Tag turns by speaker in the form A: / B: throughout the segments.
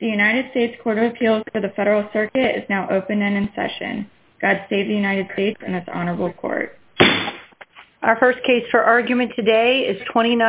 A: The United States Court of Appeals for the Federal Circuit is now open and in session. God save the United States and its honorable court.
B: Our first case for argument today is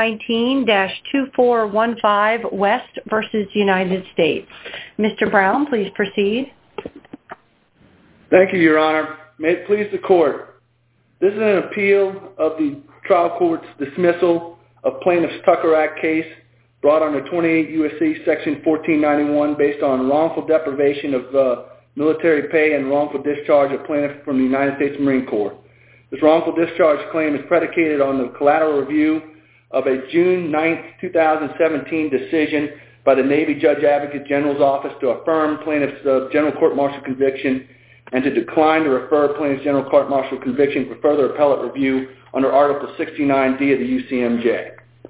B: 2019-2415 West v. United States. Mr. Brown, please proceed.
C: Thank you, Your Honor. May it please the court. This is an appeal of the trial court's dismissal of plaintiff's Tucker Act case brought under 28 U.S.C. Section 1491 based on wrongful deprivation of military pay and wrongful discharge of plaintiff from the United States Marine Corps. This wrongful discharge claim is predicated on the collateral review of a June 9, 2017 decision by the Navy Judge Advocate General's Office to affirm plaintiff's general court-martial conviction and to decline to refer plaintiff's general court-martial conviction for further appellate review under Article 69D of the UCMJ.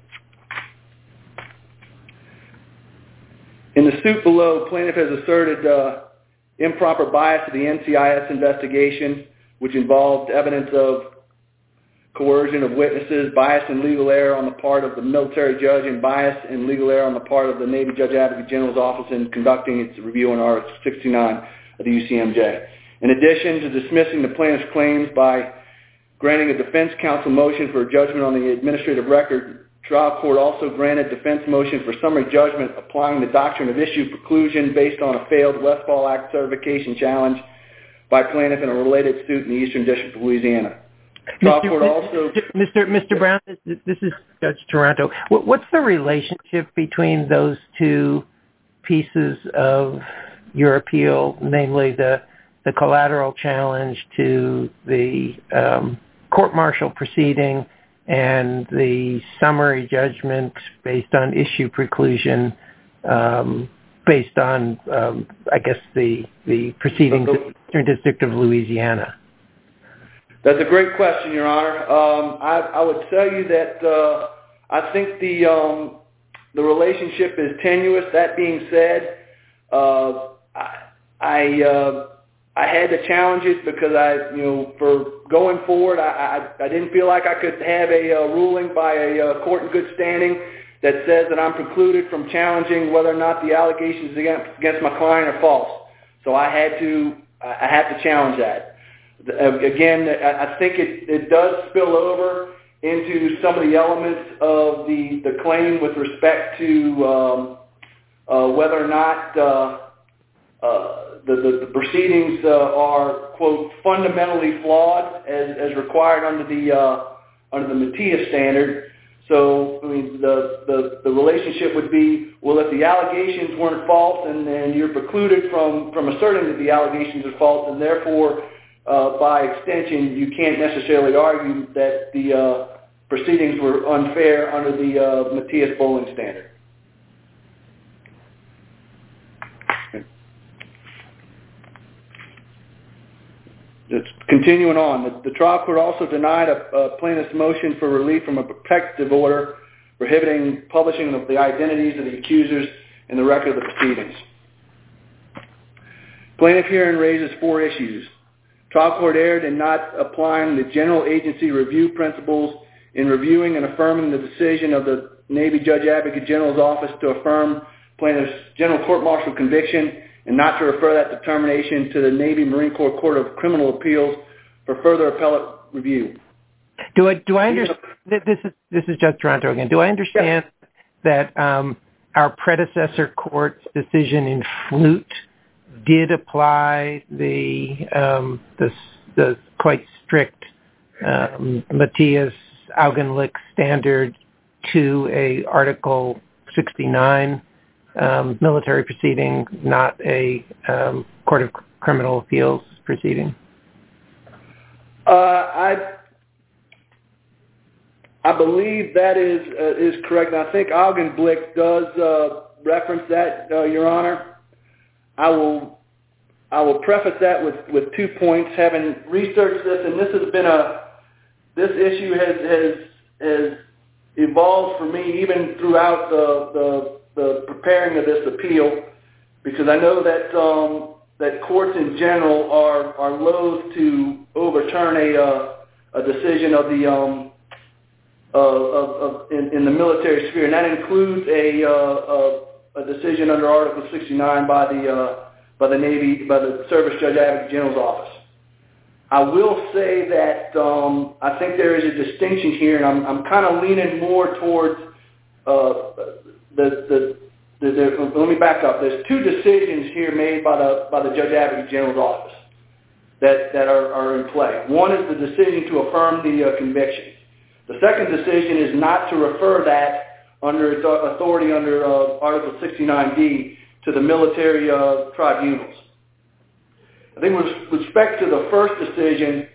C: In the suit below, plaintiff has asserted improper bias to the NCIS investigation, which involved evidence of coercion of witnesses, bias and legal error on the part of the military judge, and bias and legal error on the part of the Navy Judge Advocate General's Office in conducting its review on Article 69 of the UCMJ. In addition to dismissing the plaintiff's claims by granting a defense counsel motion for judgment on the administrative record, trial court also granted defense motion for summary judgment applying the doctrine of issue preclusion based on a failed Westfall Act certification challenge by plaintiff in a related suit in the Eastern District of Louisiana.
D: Mr. Brown, this is Judge Taranto. What's the relationship between those two pieces of your appeal, namely the collateral challenge to the court-martial proceeding and the summary judgment based on issue preclusion based on, I guess, the proceedings in the Eastern District of Louisiana?
C: That's a great question, Your Honor. I would tell you that I think the relationship is tenuous. That being said, I had to challenge it because for going forward, I didn't feel like I could have a ruling by a court in good standing that says that I'm precluded from challenging whether or not the allegations against my client are false. So I had to challenge that. Again, I think it does spill over into some of the elements of the claim with respect to whether or not the proceedings are, quote, fundamentally flawed as required under the Matias standard. So, I mean, the relationship would be, well, if the allegations weren't false and you're precluded from asserting that the allegations are false, and therefore, by extension, you can't necessarily argue that the proceedings were unfair under the Matias-Bowling standard. It's continuing on. The trial court also denied a plaintiff's motion for relief from a protective order prohibiting publishing of the identities of the accusers in the record of the proceedings. Plaintiff herein raises 4 issues. Trial court erred in not applying the general agency review principles in reviewing and affirming the decision of the Navy Judge Advocate General's Office to affirm plaintiff's general court-martial conviction and not to refer that determination to the Navy Marine Corps Court of Criminal Appeals for further appellate review.
D: Do I understand? This is Judge Taranto again. Do I understand that our predecessor court's decision in Flute did apply the quite strict Matias-Augenlick standard to a Article 69 military proceeding, not a Court of Criminal Appeals proceeding?
C: I believe that is correct. I think Augenblick does reference that, Your Honor. I will preface that with 2 points. Having researched this, and this issue has evolved for me even throughout the preparing of this appeal, because I know that courts in general are loath to overturn a decision of the in the military sphere, and that includes a decision under Article 69 by the Service Judge Advocate General's office. I will say that I think there is a distinction here, and I'm kind of leaning more towards let me back up. There's two decisions here made by the Judge Advocate General's office that are in play. One is the decision to affirm the conviction. The second decision is not to refer that under its authority under Article 69D to the military tribunals. I think with respect to the first decision,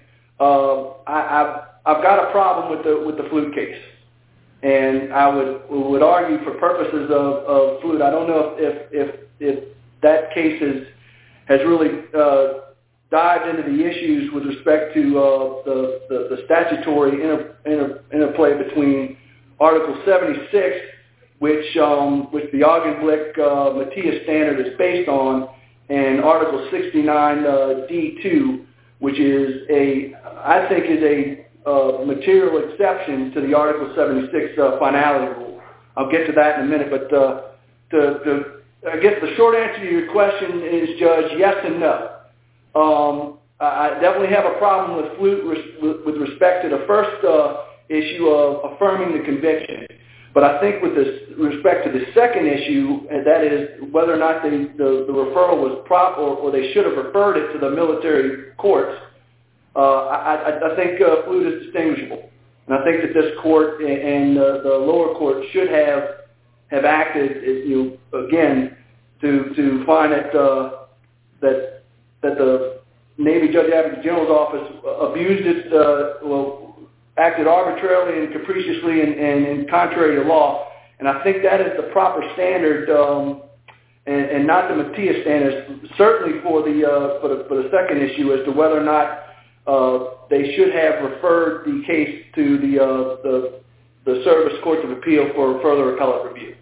C: I've got a problem with the Flute case. And I would argue for purposes of Flute, I don't know if that case has really dived into the issues with respect to the statutory interplay between Article 76, which the Augenblick Matias standard is based on, and Article 69D2, which is I think is a material exception to the Article 76 finality rule. I'll get to that in a minute, but I guess the short answer to your question is, Judge, yes and no. I definitely have a problem with Flute with respect to the first issue of affirming the conviction. But I think with respect to the second issue, and that is whether or not the referral was proper or they should have referred it to the military courts, I think Flute is distinguishable. And I think that this court and the lower court should have acted, again, to find that the Navy Judge Advocate General's office abused its, acted arbitrarily and capriciously and contrary to law. And I think that is the proper standard, and not the Matias standards, certainly for the second issue as to whether or not they should have referred the case to the Service Courts of Appeal for further appellate review.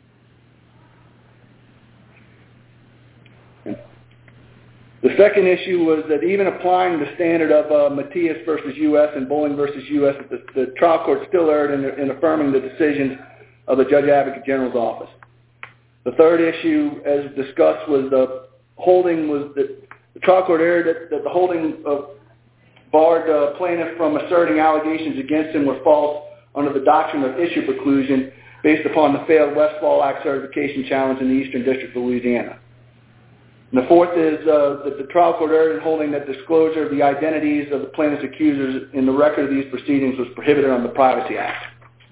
C: The second issue was that even applying the standard of Matias versus U.S. and Bowling versus U.S., the trial court still erred in affirming the decisions of the Judge Advocate General's office. The third issue, as discussed, was the holding was that the trial court erred that the holding barred plaintiff from asserting allegations against him were false under the doctrine of issue preclusion based upon the failed Westfall Act certification challenge in the Eastern District of Louisiana. And the fourth is that the trial court erred in holding that disclosure of the identities of the plaintiff's accusers in the record of these proceedings was prohibited under the Privacy Act.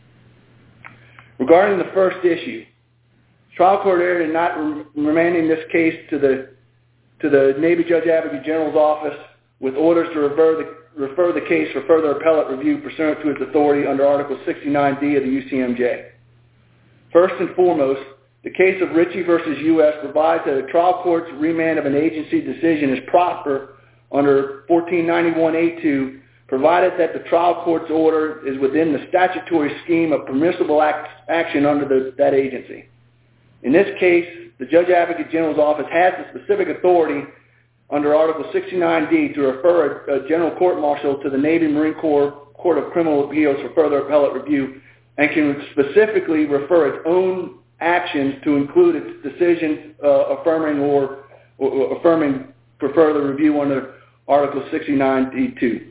C: Regarding the first issue, the trial court erred in not remanding this case to the Navy Judge Advocate General's office with orders to refer the case for further appellate review pursuant to its authority under Article 69D of the UCMJ. First and foremost, the case of Ritchie versus U.S. provides that a trial court's remand of an agency decision is proper under 1491A2, provided that the trial court's order is within the statutory scheme of permissible action under that agency. In this case, the Judge Advocate General's office has the specific authority under Article 69D to refer a general court-martial to the Navy Marine Corps Court of Criminal Appeals for further appellate review, and can specifically refer its own actions to include its decision affirming or affirming for further review under Article 69D2.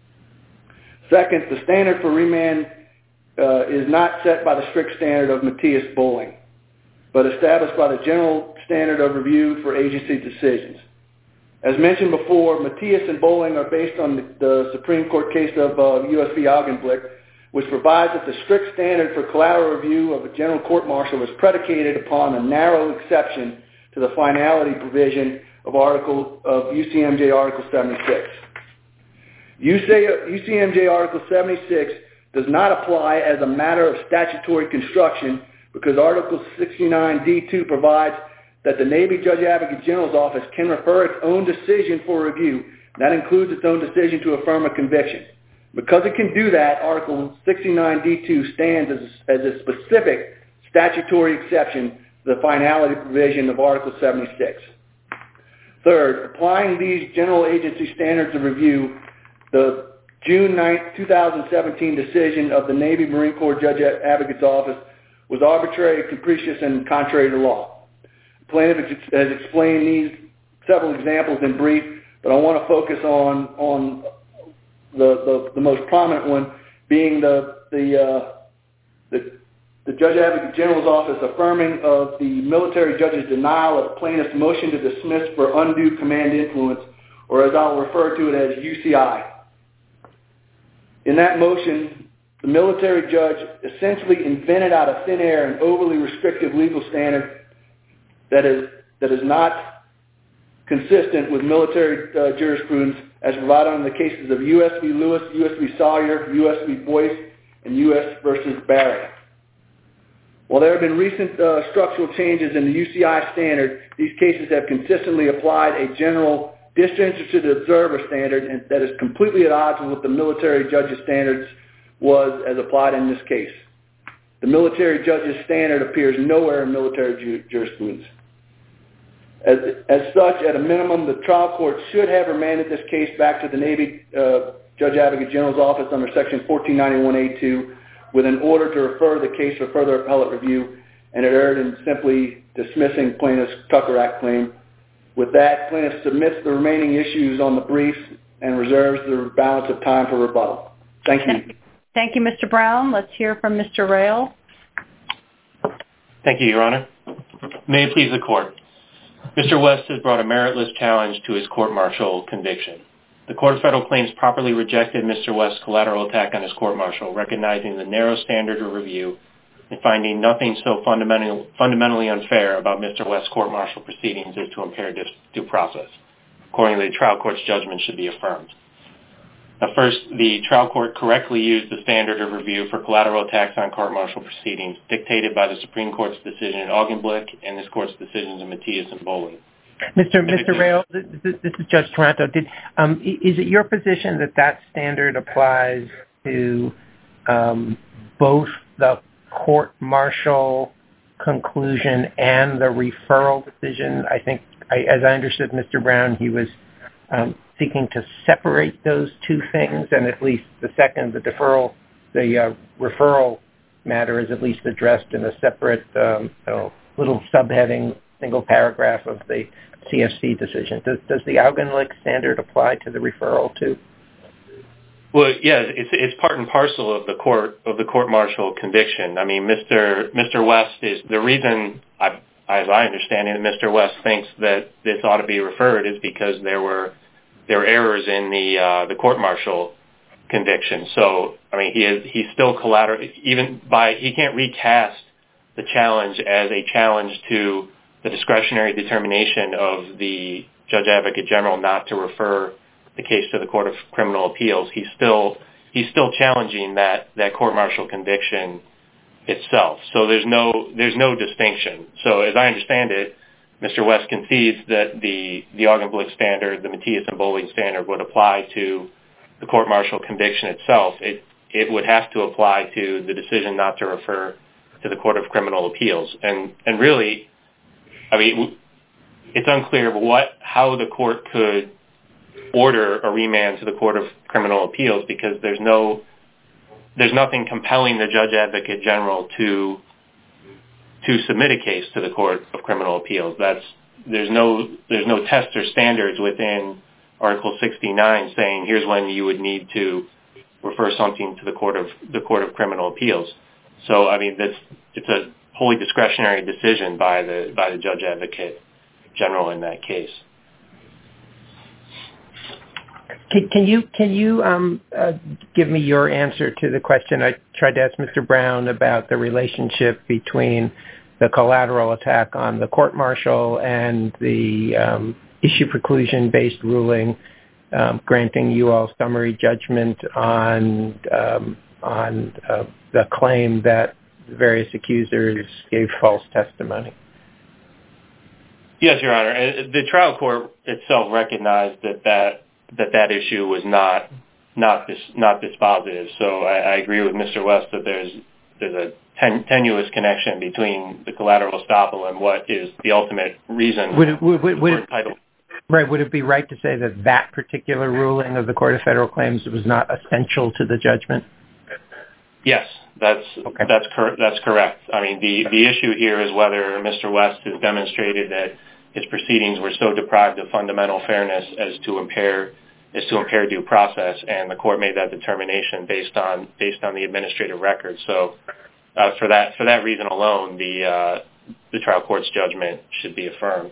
C: Second, the standard for remand is not set by the strict standard of Matias Bowling, but established by the general standard of review for agency decisions. As mentioned before, Matias and Bowling are based on the Supreme Court case of U.S. v. Augenblick, which provides that the strict standard for collateral review of a general court-martial is predicated upon a narrow exception to the finality provision of UCMJ Article 76. UCMJ Article 76 does not apply as a matter of statutory construction because Article 69D2 provides that the Navy Judge Advocate General's office can refer its own decision for review. That includes its own decision to affirm a conviction. Because it can do that, Article 69D2 stands as a specific statutory exception to the finality provision of Article 76. Third, applying these general agency standards of review, the June 9, 2017 decision of the Navy Marine Corps Judge Advocate's Office was arbitrary, capricious, and contrary to law. plaintiff has explained these several examples in brief, but I want to focus on the most prominent one being the Judge Advocate General's office affirming of the military judge's denial of plaintiff's motion to dismiss for undue command influence, or as I'll refer to it as UCI. In that motion, the military judge essentially invented out of thin air an overly restrictive legal standard that is not consistent with military jurisprudence as provided in the cases of U.S. v. Lewis, U.S. v. Sawyer, U.S. v. Boyce, and U.S. versus Barry. While there have been recent structural changes in the UCI standard, these cases have consistently applied a general disinterested observer standard and that is completely at odds with what the military judge's standards was as applied in this case. The military judge's standard appears nowhere in military jurisprudence. As such, at a minimum, the trial court should have remanded this case back to the Navy Judge Advocate General's office under Section 1491A2 with an order to refer the case for further appellate review, and it erred in simply dismissing plaintiff's Tucker Act claim. With that, plaintiff submits the remaining issues on the briefs and reserves the balance of time for rebuttal. Thank you.
B: Thank you, Mr. Brown. Let's hear from Mr. Rail.
E: Thank you, Your Honor. May it please the Court. Mr. West has brought a meritless challenge to his court-martial conviction. The Court of Federal Claims properly rejected Mr. West's collateral attack on his court-martial, recognizing the narrow standard of review and finding nothing so fundamentally unfair about Mr. West's court-martial proceedings as to impair due process. Accordingly, the trial court's judgment should be affirmed. Now, first, the trial court correctly used the standard of review for collateral attacks on court-martial proceedings dictated by the Supreme Court's decision in Augenblick and this Court's decisions in Matias and Bowling.
D: Mr. Rail, this is Judge Toronto. Is it your position that that standard applies to both the court-martial conclusion and the referral decision? I think, as I understood Mr. Brown, he was seeking to separate those two things, and at least the second, the referral matter is at least addressed in a separate little subheading, single paragraph of the CFC decision. Does the Augenblick standard apply to the referral too?
E: Well, yeah, it's part and parcel of the court-martial conviction. I mean, Mr. West is the reason, as I understand it, Mr. West thinks that this ought to be referred is because there were errors in the court-martial conviction. So, I mean, he's still collateral. He can't recast the challenge as a challenge to the discretionary determination of the Judge Advocate General not to refer the case to the Court of Criminal Appeals. He's still challenging that court-martial conviction itself. So there's no distinction. So as I understand it, Mr. West concedes that the Augenblick standard, the Matias and Bowling standard, would apply to the court-martial conviction itself. It would have to apply to the decision not to refer to the Court of Criminal Appeals. And really, I mean, it's unclear how the court could order a remand to the Court of Criminal Appeals because there's nothing compelling the Judge Advocate General to submit a case to the Court of Criminal Appeals. There's no test or standards within Article 69 saying here's when you would need to refer something to the Court of Criminal Appeals. So I mean it's a wholly discretionary decision by the Judge Advocate General in that case.
D: Can you give me your answer to the question I tried to ask Mr. Brown about the relationship between the collateral attack on the court-martial and the issue preclusion-based ruling granting you all summary judgment on the claim that the various accusers gave false testimony?
E: Yes, Your Honor. The trial court itself recognized that issue was not dispositive. So I agree with Mr. West that there's a tenuous connection between the collateral estoppel and what is the ultimate reason we're entitled.
D: Right. Would it be right to say that particular ruling of the Court of Federal Claims was not essential to the judgment?
E: Yes, that's correct. I mean, the issue here is whether Mr. West has demonstrated that his proceedings were so deprived of fundamental fairness as to impair due process, and the court made that determination based on the administrative record. So, for that reason alone, the trial court's judgment should be affirmed.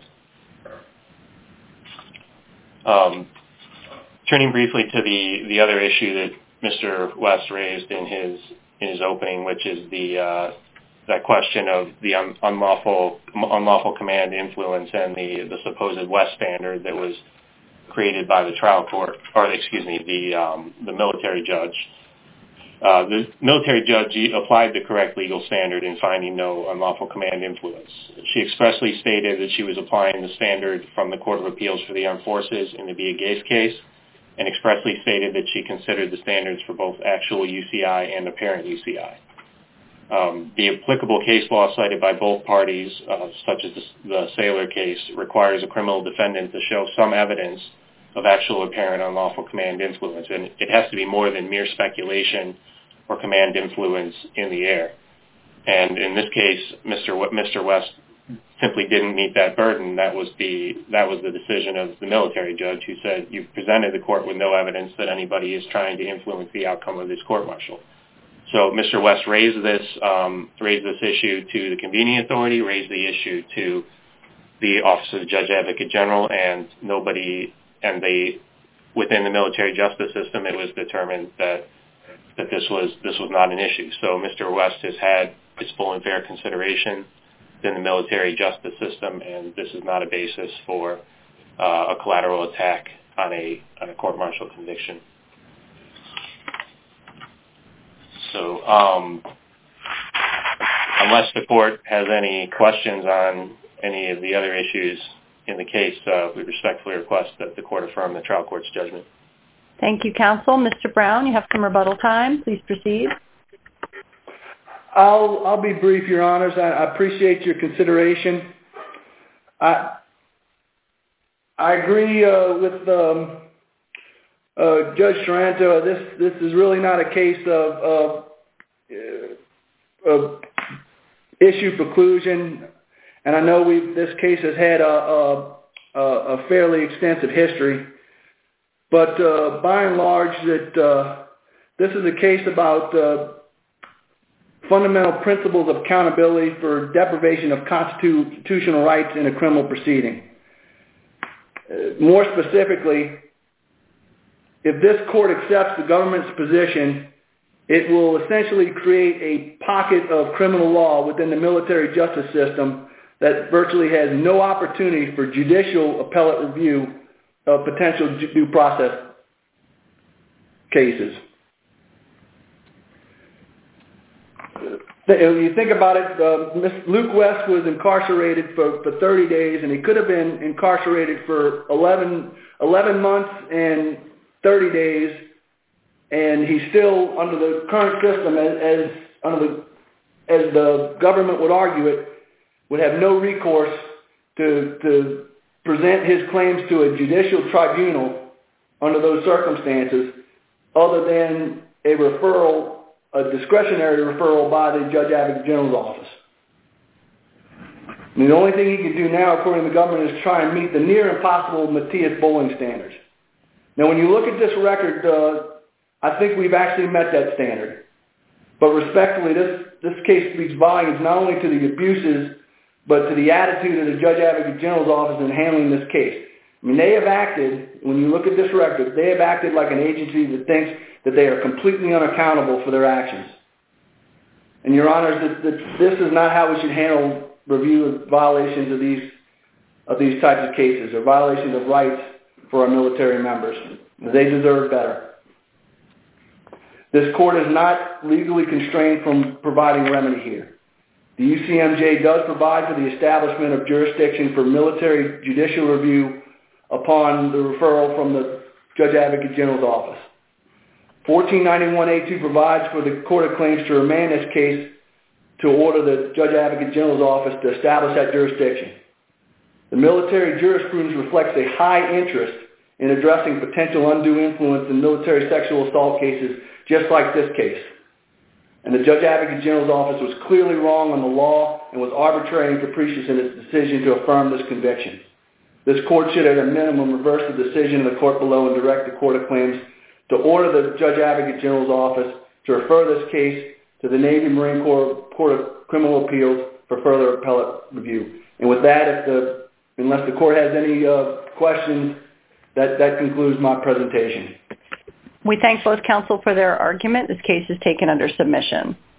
E: Turning briefly to the other issue that Mr. West raised in his opening, which is that question of the unlawful command influence and the supposed West standard that was created by the trial court, or excuse me, the military judge. The military judge applied the correct legal standard in finding no unlawful command influence. She expressly stated that she was applying the standard from the Court of Appeals for the Armed Forces in the Villegas case, and expressly stated that she considered the standards for both actual UCI and apparent UCI. The applicable case law cited by both parties, such as the Saylor case, requires a criminal defendant to show some evidence of actual apparent unlawful command influence, and it has to be more than mere speculation or command influence in the air. And in this case, Mr. West simply didn't meet that burden. That was the decision of the military judge, who said, "You've presented the court with no evidence that anybody is trying to influence the outcome of this court-martial." So Mr. West raised this issue to the convening authority, raised the issue to the Office of the Judge Advocate General, and within the military justice system, it was determined that this was not an issue. So Mr. West has had his full and fair consideration in the military justice system, and this is not a basis for a collateral attack on a court-martial conviction. So unless the court has any questions on any of the other issues in the case, we respectfully request that the court affirm the trial court's judgment.
B: Thank you, counsel. Mr. Brown, you have some rebuttal time. Please proceed.
C: I'll be brief, Your Honors. I appreciate your consideration. I agree with Judge Taranto. This is really not a case of issue preclusion, and I know this case has had a fairly extensive history. But by and large, this is a case about fundamental principles of accountability for deprivation of constitutional rights in a criminal proceeding. More specifically, if this court accepts the government's position, it will essentially create a pocket of criminal law within the military justice system that virtually has no opportunity for judicial appellate review of potential due process cases. When you think about it, Luke West was incarcerated for 30 days, and he could have been incarcerated for 11 months and 30 days, and he's still, under the current system, as the government would argue it, would have no recourse to present his claims to a judicial tribunal under those circumstances, other than a discretionary referral by the Judge Advocate General's office. And the only thing he can do now, according to the government, is try and meet the near impossible Matthias Bowling standards. Now, when you look at this record, I think we've actually met that standard. But respectfully, this case speaks volumes not only to the abuses, but to the attitude of the Judge Advocate General's office in handling this case. I mean, they have acted, when you look at this record, they have acted like an agency that thinks that they are completely unaccountable for their actions. And, Your Honors, this is not how we should handle review of violations of these types of cases, or violations of rights for our military members. They deserve better. This court is not legally constrained from providing remedy here. The UCMJ does provide for the establishment of jurisdiction for military judicial review upon the referral from the Judge Advocate General's office. 1491A2 provides for the Court of Claims to remand this case to order the Judge Advocate General's office to establish that jurisdiction. The military jurisprudence reflects a high interest in addressing potential undue influence in military sexual assault cases just like this case. and the Judge Advocate General's office was clearly wrong on the law and was arbitrary and capricious in its decision to affirm this conviction. This court should at a minimum reverse the decision of the court below and direct the Court of Claims to order the Judge Advocate General's office to refer this case to the Navy Marine Corps Court of Criminal Appeals for further appellate review. And with that, unless the court has any questions, that concludes my presentation.
B: We thank both counsel for their argument. This case is taken under submission.